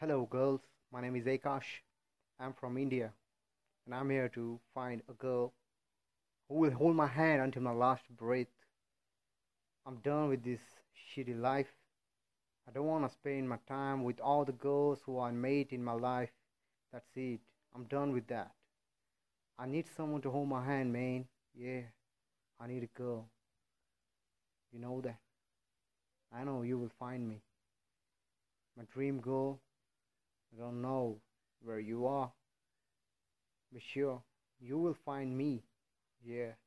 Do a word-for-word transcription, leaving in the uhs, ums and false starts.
Hello, girls. My name is Akash. I'm from India, and I'm here to find a girl who will hold my hand until my last breath. I'm done with this shitty life. I don't want to spend my time with all the girls who I met in my life. That's it. I'm done with that. I need someone to hold my hand, man. Yeah, I need a girl. You know that. I know you will find me. My dream girl. I don't know where you are, but sure, you will find me. Yeah.